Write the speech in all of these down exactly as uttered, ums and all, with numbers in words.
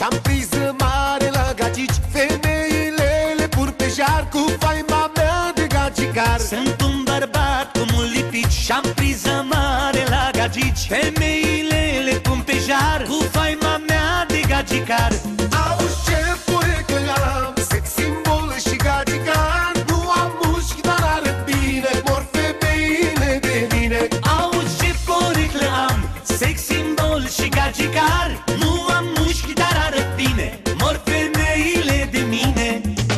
Și-am priză mare la gagici, femeile le pur pe jar cu faima mea de gagicar. Sunt un bărbat cu mult lipici și-am priză mare la gagici. Femeile le pun pe jar cu faima mea de gagicar. Auzi ce poreclă am, sex simbol și gagicar. Nu am mușchi, dar arăt bine, mor femeile de mine. Auzi ce poreclă am, sex simbol și gagicar. Nu am mușchi, dar arăt bine, mor femeile de mine.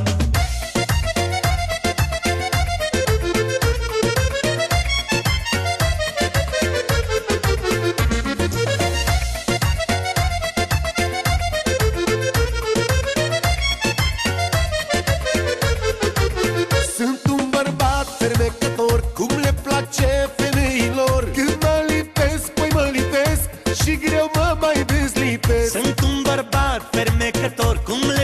Sunt un bărbat fermecător, cum le place femeilor. Când mă lipesc, păi mă lipesc și greu mă mai dezlipesc. Sunt un bărbat fermecător, cum